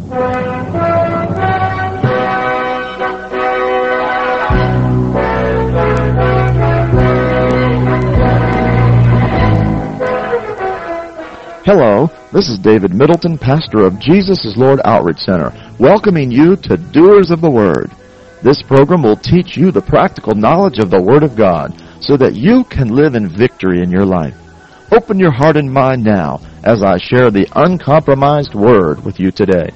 Hello, this is David Middleton, pastor of Jesus is Lord Outreach Center, welcoming you to Doers of the Word. This program will teach you the practical knowledge of the Word of God so that you can live in victory in your life. Open your heart and mind now as I share the uncompromised Word with you today.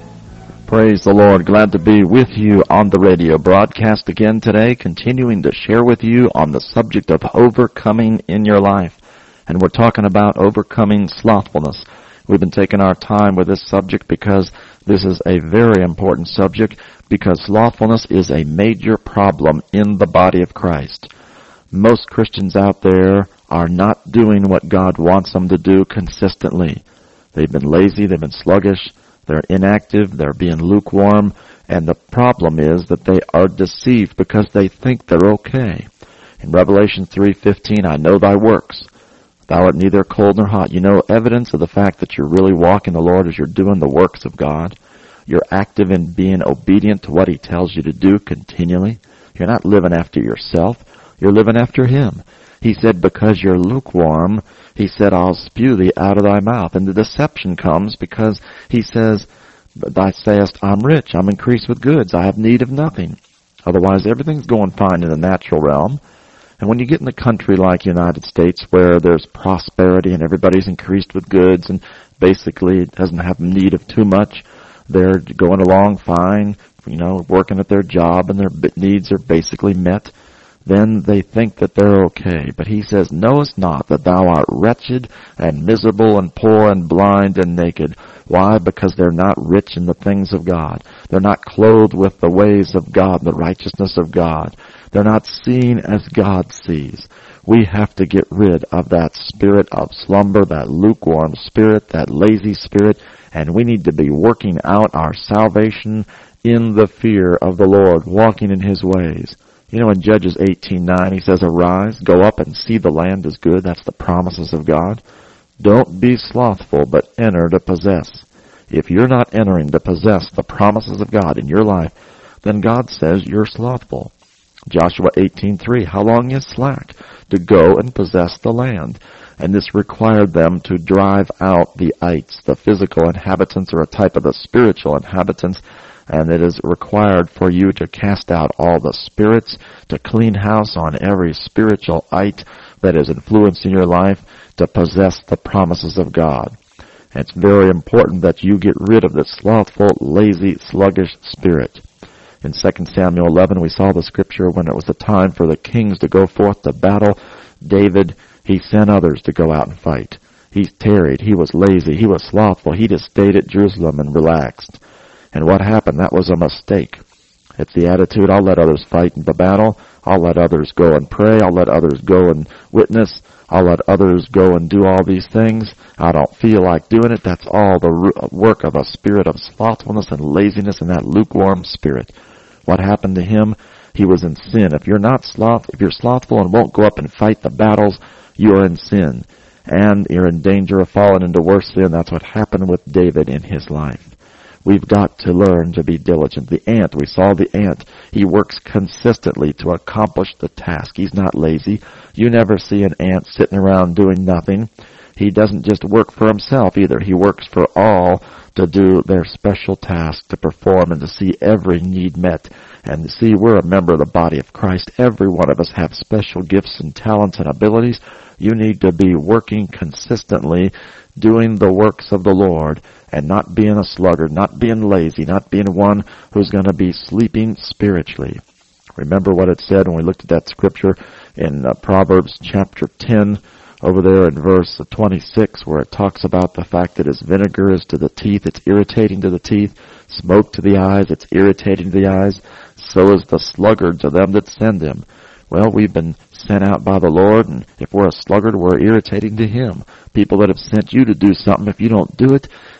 Praise the Lord. Glad to be with you on the radio broadcast again today, continuing to share with you on the subject of overcoming in your life. And we're talking about overcoming slothfulness. We've been taking our time with this subject because this is a very important subject, because slothfulness is a major problem in the body of Christ. Most Christians out there are not doing what God wants them to do consistently. They've been lazy, they've been sluggish, they're inactive, they're being lukewarm, and the problem is that they are deceived because they think they're okay. In Revelation 3:15, I know thy works. Thou art neither cold nor hot. You know, evidence of the fact that you're really walking the Lord is you're doing the works of God. You're active in being obedient to what He tells you to do continually. You're not living after yourself. You're living after Him. He said, because you're lukewarm, He said, I'll spew thee out of thy mouth. And the deception comes because He says, thou sayest, I'm rich, I'm increased with goods, I have need of nothing. Otherwise, everything's going fine in the natural realm. And when you get in a country like the United States where there's prosperity and everybody's increased with goods and basically doesn't have need of too much, they're going along fine, working at their job and their needs are basically met, then they think that they're okay. But He says, knowest not that thou art wretched and miserable and poor and blind and naked. Why? Because they're not rich in the things of God. They're not clothed with the ways of God, the righteousness of God. They're not seen as God sees. We have to get rid of that spirit of slumber, that lukewarm spirit, that lazy spirit, and we need to be working out our salvation in the fear of the Lord, walking in His ways. In Judges 18:9, He says, arise, go up and see the land is good. That's the promises of God. Don't be slothful, but enter to possess. If you're not entering to possess the promises of God in your life, then God says you're slothful. Joshua 18:3, how long is slack to go and possess the land? And this required them to drive out the ites. The physical inhabitants are a type of the spiritual inhabitants, and it is required for you to cast out all the spirits, to clean house on every spiritual ite that is influencing your life, to possess the promises of God. And it's very important that you get rid of this slothful, lazy, sluggish spirit. In 2 Samuel 11, we saw the scripture when it was the time for the kings to go forth to battle. David, he sent others to go out and fight. He tarried. He was lazy. He was slothful. He just stayed at Jerusalem and relaxed. And what happened? That was a mistake. It's the attitude, I'll let others fight in the battle. I'll let others go and pray. I'll let others go and witness. I'll let others go and do all these things. I don't feel like doing it. That's all the work of a spirit of slothfulness and laziness and that lukewarm spirit. What happened to him? He was in sin. If you're slothful and won't go up and fight the battles, you are in sin. And you're in danger of falling into worse sin. That's what happened with David in his life. We've got to learn to be diligent. The ant, we saw the ant. He works consistently to accomplish the task. He's not lazy. You never see an ant sitting around doing nothing. He doesn't just work for himself either. He works for all to do their special task, to perform and to see every need met. And see, we're a member of the body of Christ. Every one of us have special gifts and talents and abilities. You need to be working consistently, doing the works of the Lord, and not being a sluggard, not being lazy, not being one who's going to be sleeping spiritually. Remember what it said when we looked at that scripture in Proverbs chapter 10, over there in verse 26, where it talks about the fact that as vinegar is to the teeth, it's irritating to the teeth, smoke to the eyes, it's irritating to the eyes, so is the sluggard to them that send him. Well, we've been sent out by the Lord, and if we're a sluggard, we're irritating to Him. People that have sent you to do something, if you don't do it,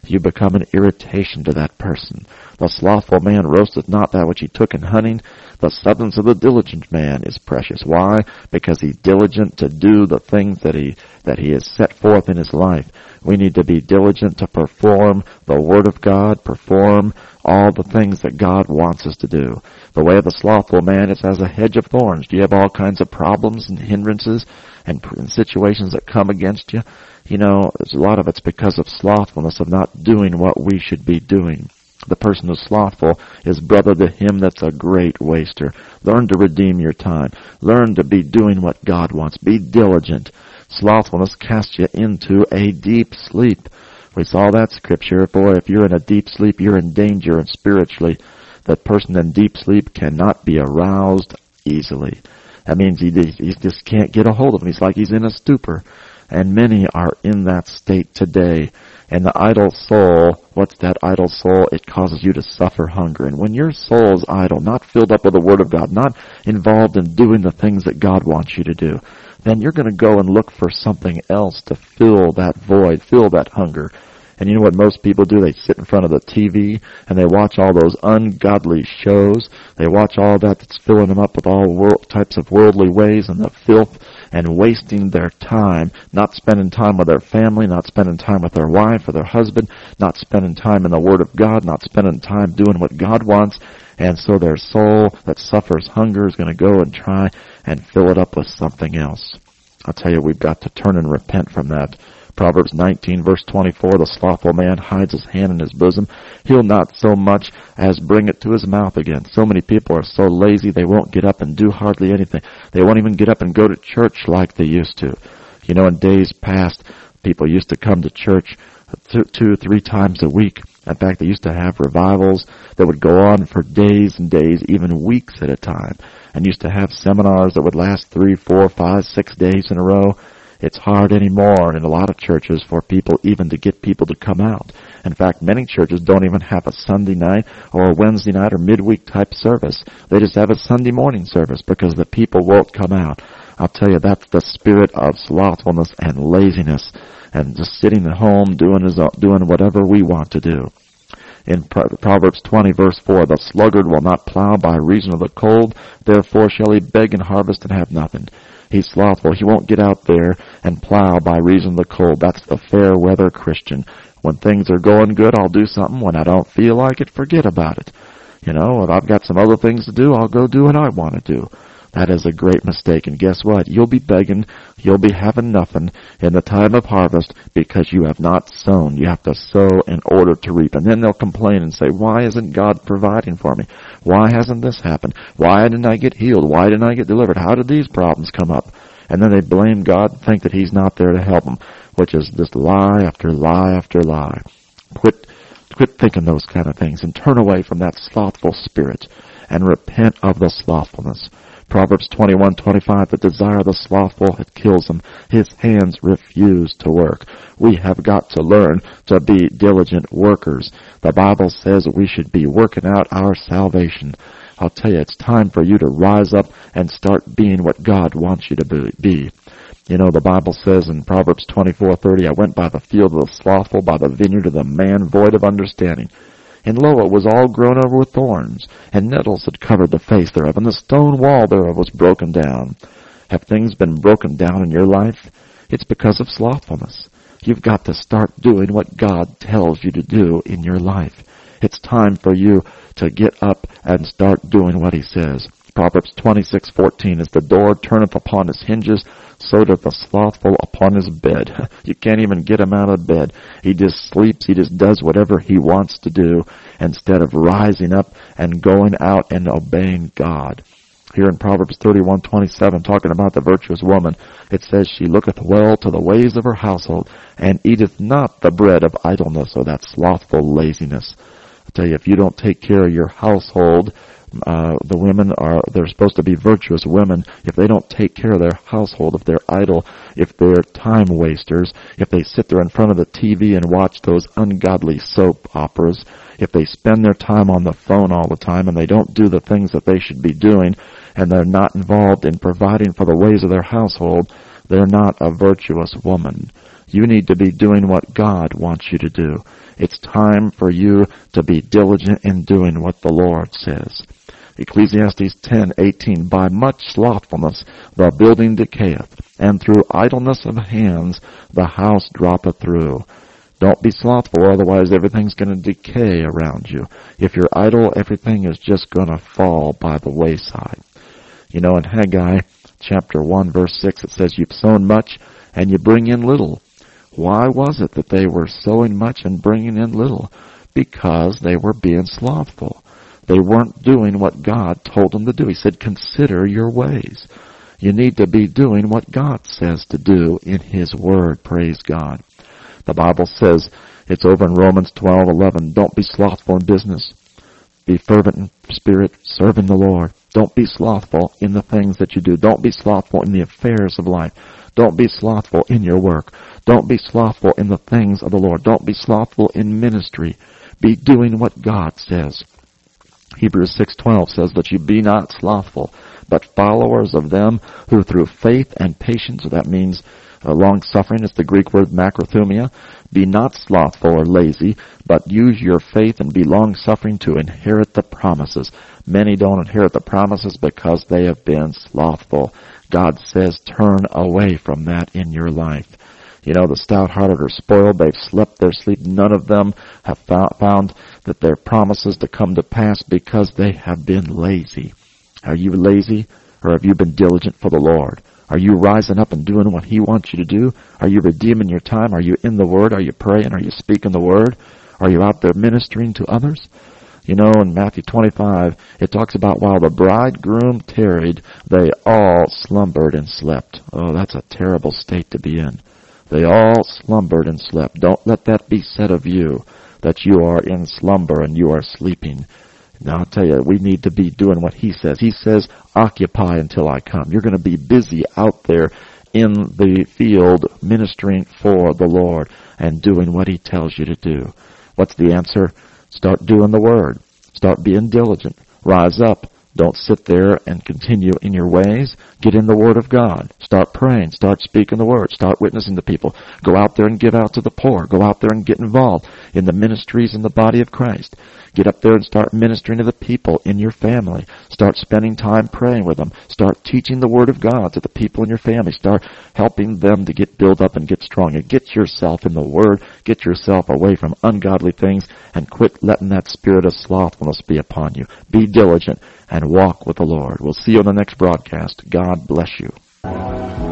You become an irritation to that person. The slothful man roasteth not that which he took in hunting. The substance of the diligent man is precious. Why? Because he's diligent to do the things that he has set forth in his life. We need to be diligent to perform the Word of God, perform all the things that God wants us to do. The way of the slothful man is as a hedge of thorns. Do you have all kinds of problems and hindrances and situations that come against you? You know, a lot of it's because of slothfulness, of not doing what we should be doing. The person who's slothful is brother to him that's a great waster. Learn to redeem your time. Learn to be doing what God wants. Be diligent. Slothfulness casts you into a deep sleep. We saw that scripture. Boy, if you're in a deep sleep, you're in danger, and spiritually, that person in deep sleep cannot be aroused easily. That means he just can't get a hold of him. He's like he's in a stupor. And many are in that state today. And the idle soul, what's that idle soul? It causes you to suffer hunger. And when your soul is idle, not filled up with the Word of God, not involved in doing the things that God wants you to do, then you're going to go and look for something else to fill that void, fill that hunger. And you know what most people do? They sit in front of the TV and they watch all those ungodly shows. They watch all that's filling them up with all types of worldly ways and the filth, and wasting their time, not spending time with their family, not spending time with their wife or their husband, not spending time in the Word of God, not spending time doing what God wants. And so their soul that suffers hunger is going to go and try and fill it up with something else. I'll tell you, we've got to turn and repent from that. Proverbs 19, verse 24, the slothful man hides his hand in his bosom. He'll not so much as bring it to his mouth again. So many people are so lazy they won't get up and do hardly anything. They won't even get up and go to church like they used to. You know, in days past, people used to come to church 2-3 times a week. In fact, they used to have revivals that would go on for days and days, even weeks at a time, and used to have seminars that would last 3, 4, 5, 6 days in a row. It's hard anymore in a lot of churches for people even to get people to come out. In fact, many churches don't even have a Sunday night or a Wednesday night or midweek type service. They just have a Sunday morning service because the people won't come out. I'll tell you, that's the spirit of slothfulness and laziness and just sitting at home doing whatever we want to do. In Proverbs 20, verse 4, the sluggard will not plow by reason of the cold, therefore shall he beg and harvest and have nothing. He's slothful. He won't get out there and plow by reason of the cold. That's the fair weather Christian. When things are going good, I'll do something. When I don't feel like it, forget about it. You know, if I've got some other things to do, I'll go do what I want to do. That is a great mistake. And guess what? You'll be begging. You'll be having nothing in the time of harvest because you have not sown. You have to sow in order to reap. And then they'll complain and say, why isn't God providing for me? Why hasn't this happened? Why didn't I get healed? Why didn't I get delivered? How did these problems come up? And then they blame God and think that He's not there to help them, which is just lie after lie after lie. Quit thinking those kind of things and turn away from that slothful spirit and repent of the slothfulness. Proverbs 21:25, the desire of the slothful, it kills him. His hands refuse to work. We have got to learn to be diligent workers. The Bible says we should be working out our salvation. I'll tell you, it's time for you to rise up and start being what God wants you to be. You know, the Bible says in Proverbs 24:30, I went by the field of the slothful, by the vineyard of the man void of understanding. And lo, it was all grown over with thorns, and nettles had covered the face thereof, and the stone wall thereof was broken down. Have things been broken down in your life? It's because of slothfulness. You've got to start doing what God tells you to do in your life. It's time for you to get up and start doing what He says. Proverbs 26:14, as the door turneth upon his hinges, so doth the slothful upon his bed. You can't even get him out of bed. He just sleeps. He just does whatever he wants to do instead of rising up and going out and obeying God. Here in Proverbs 31:27, talking about the virtuous woman, it says, she looketh well to the ways of her household, and eateth not the bread of idleness, or that slothful laziness. I tell you, if you don't take care of your household, the women they're supposed to be virtuous women. If they don't take care of their household, if they're idle, if they're time wasters, if they sit there in front of the TV and watch those ungodly soap operas, if they spend their time on the phone all the time and they don't do the things that they should be doing, and they're not involved in providing for the ways of their household, they're not a virtuous woman. You need to be doing what God wants you to do. It's time for you to be diligent in doing what the Lord says. Ecclesiastes 10:18, by much slothfulness the building decayeth, and through idleness of hands the house droppeth through. Don't be slothful, otherwise everything's going to decay around you. If you're idle, everything is just going to fall by the wayside. You know, in Haggai chapter 1 verse 6 it says, you've sown much and you bring in little. Why was it that they were sowing much and bringing in little? Because they were being slothful. They weren't doing what God told them to do. He said, consider your ways. You need to be doing what God says to do in His Word. Praise God. The Bible says, it's over in Romans 12:11, don't be slothful in business. Be fervent in spirit, serving the Lord. Don't be slothful in the things that you do. Don't be slothful in the affairs of life. Don't be slothful in your work. Don't be slothful in the things of the Lord. Don't be slothful in ministry. Be doing what God says. Hebrews 6:12 says that you be not slothful, but followers of them who through faith and patience, that means long-suffering, it's the Greek word macrothumia, be not slothful or lazy, but use your faith and be long-suffering to inherit the promises. Many don't inherit the promises because they have been slothful. God says turn away from that in your life. You know, the stout-hearted are spoiled. They've slept their sleep. None of them have found that their promises to come to pass because they have been lazy. Are you lazy, or have you been diligent for the Lord? Are you rising up and doing what He wants you to do? Are you redeeming your time? Are you in the Word? Are you praying? Are you speaking the Word? Are you out there ministering to others? You know, in Matthew 25, it talks about while the bridegroom tarried, they all slumbered and slept. Oh, that's a terrible state to be in. They all slumbered and slept. Don't let that be said of you, that you are in slumber and you are sleeping. Now, I'll tell you, we need to be doing what He says. He says, occupy until I come. You're going to be busy out there in the field ministering for the Lord and doing what He tells you to do. What's the answer? Start doing the Word. Start being diligent. Rise up. Don't sit there and continue in your ways. Get in the Word of God. Start praying. Start speaking the Word. Start witnessing to people. Go out there and give out to the poor. Go out there and get involved in the ministries in the body of Christ. Get up there and start ministering to the people in your family. Start spending time praying with them. Start teaching the Word of God to the people in your family. Start helping them to get built up and get strong. And get yourself in the Word. Get yourself away from ungodly things and quit letting that spirit of slothfulness be upon you. Be diligent and walk with the Lord. We'll see you on the next broadcast. God bless you.